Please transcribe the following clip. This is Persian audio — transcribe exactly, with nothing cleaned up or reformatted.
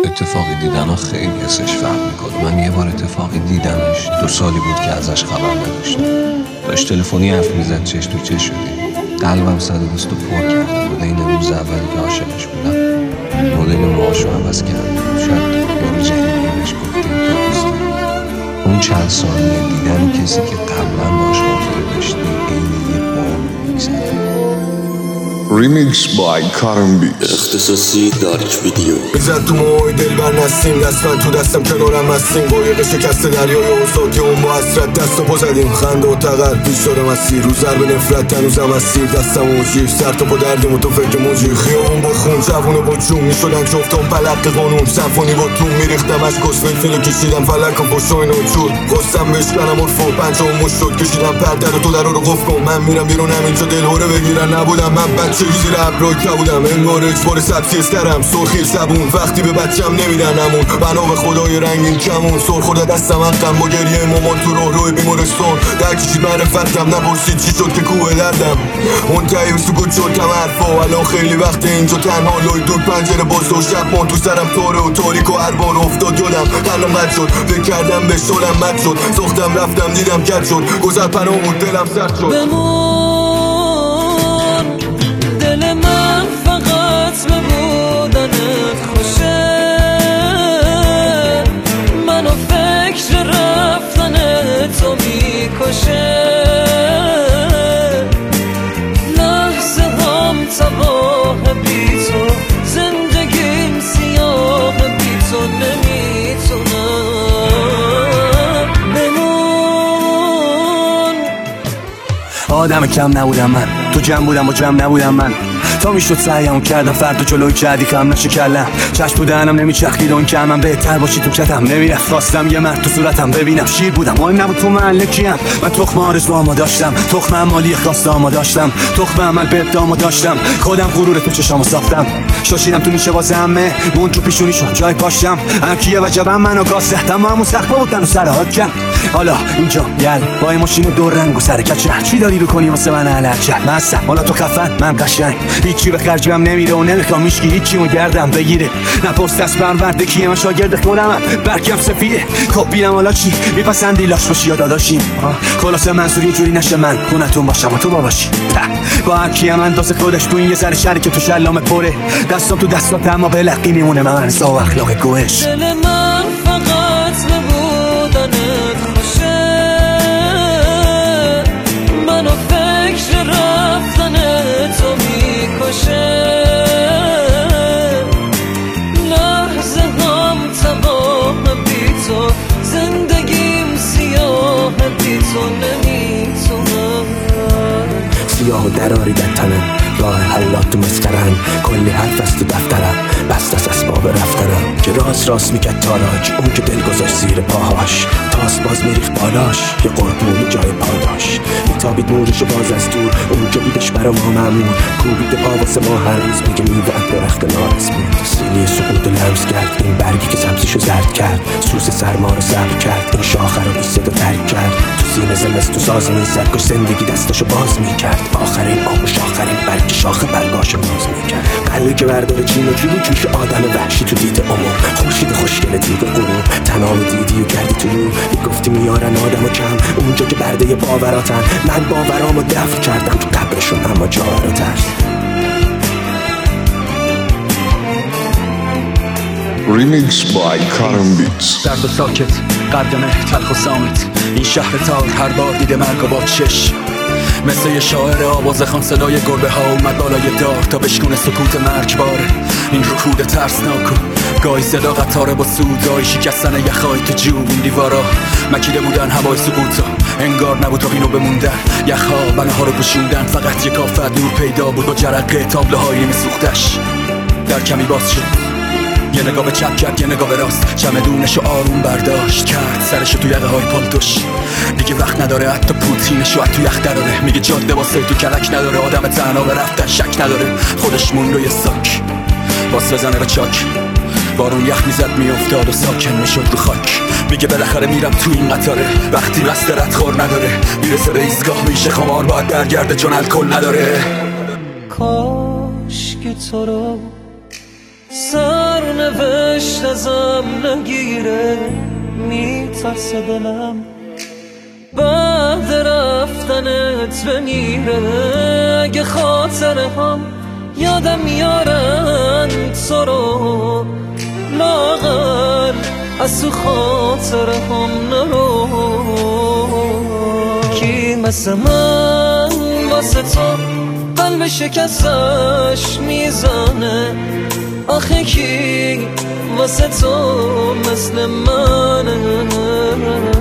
اتفاقی دیدن ها خیلی حسش فرق میکنه. من یه بار اتفاقی دیدمش، دو سالی بود که ازش خبر نداشتم. داشت تلفنی حرف میزد، چش تو چش شدیم. قلبم صد و بیست و پر کرده بود. این روز اولی که عاشقش بودم مدل موهاشو عوض کرده. شاید یارو جدیدی بهش گفتیم تا دوست. اون چند ثانیه دیدن کسی که قبلا باش خاطره داشتی عین یه بار میگذره. Remix by Karim Beats. اختصاصی دارک ویدیو. بزد تو موهای دل بر نستیم، دست من تو دستم کنارم هستیم. قایق شکست دریای اوزاد که اون با حسرت دست و پا زدیم. خنده و تقر پیش داره مسیر، رو ضرب نفرت هنوزم اسیر. دستم موجی سر تا پا دردیم و تو فکر موجی. خیابون با خون جوون و با جون میشدن جفتم پلق قانون. سمفونی با تو میریختم از گس فلفل کشیدم فلک و پشوین و جور. خواستم بشکنم عرفو پنجا و مش شد کشیدم پرده رو تو در رو قف کن. من میرم بیرون همینجا دل هوره بگیرن نبودم. من بچه زیر ابرای کبودم انگار اجبار سبزی استرم. سرخی زبون وقتی به بچم نمیدن همون. بنا به خدای رنگین کمون. سر خورده دستم انقم با گریه مامان تو راه روی بیمارستان. در کشید معرفتم نپرسید چی شد که کوه دردم. اون تایی سکوت شد کم حرفا. الان خیلی وقت اینجا تنها لای دور پنجره باز و شب مان تو سرم تاره و تاریک و هر بار افتاد یادم قلم بد شد. فکر کردم به شدم مد شد. ساختم رفتم دیدم کد شد. گذر پناه بود دلم سرد شد. دل من فقط به بودنت خوشه. منو فکر رفتن تو میکشه. لحظه هم تباه بی تو. زندگیم سیاه بی تو. نمیتونم بمون. آدم کم نبودم من، تو جمع بودم و جمع نبودم من. تا میشد سعیمو کردم فرد جلوی کردی کم نشه کلم. چشم تو دهنم نمیچرخید اون که من بهتر باشی تو کتم نمیرفت. خواستم یه مرد تو صورتم ببینم شیر بودم مهم نبود تو محله کیم. من تخم آرزوامو داشتم، تخم امالی خواستامو داشتم، تخم عمل به ابدامو داشتم. خودم غرور تو چشامو ساختم. شاشیدم تو نیشه باز همه مون تو پیشونی شد جای پاشتم. انکیه و جبم منو گاز زدم همون سخبا بودن و سرهات کم. حالا اینجا یل با این ماشین دو رنگ و سر کچه. چی داری رو کنی واسه من علچه مستم. حالا تو خفن من قشنگ هیچی به خرجم نمیره و نمیخوام میشکی هیچی و گردم بگیره. نپرس دست پرورده کیه من شاگرد خودمم برگم سفیده. خب بینم حالا چی میپسندی لاش باشی یا داداشیم. خلاصه منصوری جوری نشه من خونتون باشم و تو باباشی. با هر کیم اندازه خودش تو این یه سر شهری که تو شلام پره. دستم تو دستات اما به لقی میمونه من سا و اخلاق گوش. دل من فقط به بودنت خوشه. منو فکر رفتن تو میکشه. لحظه هم تباه بی تو. زندگیم سیاه بی تو. نمیتونم سیاه و دراری در تنم. راه حلات تو مسکرن. کلی حرف از تو دفترم بست از اسباب رفتنم. که راست راست میکرد تاراج اون که دل گذاشت زیر پاهاش. تاس باز میریخت بالاش یه قربونی جای پاداش. میتابید نورشو باز از دور اون که بودش برا ما ممنون. کوبید پا واسه ما هر روز میگه میوهد درخت نارس بود. سینی سقوط لمس کرد این برگی که سبزیشو زرد کرد. سوس سرما رو صبر کرد این شاخه رو بی صدا ترک کرد. تو سینه زمست تو ساز میزد کش زندگی دستشو باز میکرد. آخرین آغوش آخرین برگ شاخه برگاشو باز میکرد. قلبی که برداره چین و جلو جوش آدم وحشی تو دید عمر. خورشید خوشگل دیگ غروب تنام دیدی و کردی تو رو. گفتی میارن آدم و کم اونجا که برده باوراتن. من باورامو دفع کردم تو قبرشون اما جا رو ترس. Remix by Karim Beats. درد و ساکت قدمه تلخ و سامت. این شهر تار هر بار دیده مرگ و با چش. مثل یه شاعر آواز خان صدای گربه ها اومد بالای دار تا بشکونه سکوت مرگبار. این رکود ترسناک و گاهی صدا قطاره با سودای شکستن یخای تو جون. این دیوارا مکیده بودن هوای سقوطا. انگار نبود تا اینو بموندن یخها بناها رو پوشوندن. فقط یک آفت نور پیدا بود با جرقه تابلوهایی میسوختش. در کمی باز شد یه نگاه به چپ کرد یه نگاه به راست. چمدونشو آروم برداشت کرد سرشو تو یقه های پالتوش. دیگه وقت نداره حتی پوتینشو از تو یخ دراره. میگه جاده واسه تو کلک نداره. آدم تنها به رفتن شک نداره. خودش موند و یه ساک باس بزنه به چاک. بارون یخ میزد میافتاد و ساکن میشد رو خاک. میگه بالاخره میرم تو این قطاره. وقتی رست ردخور نداره میرسه به ایستگاه میشه خمار باید برگرده چون الکل نداره. کاش که تو رو سرنوشت ازم نگیره میترسه دلم بعد رفتنت بمیره اگه خاطره هم یادم میارن تو رو لاغر از تو خاطره هم نرو کی مثل من واسه تو قلب شکستش میزنه آخه کی واسه تو مثل منه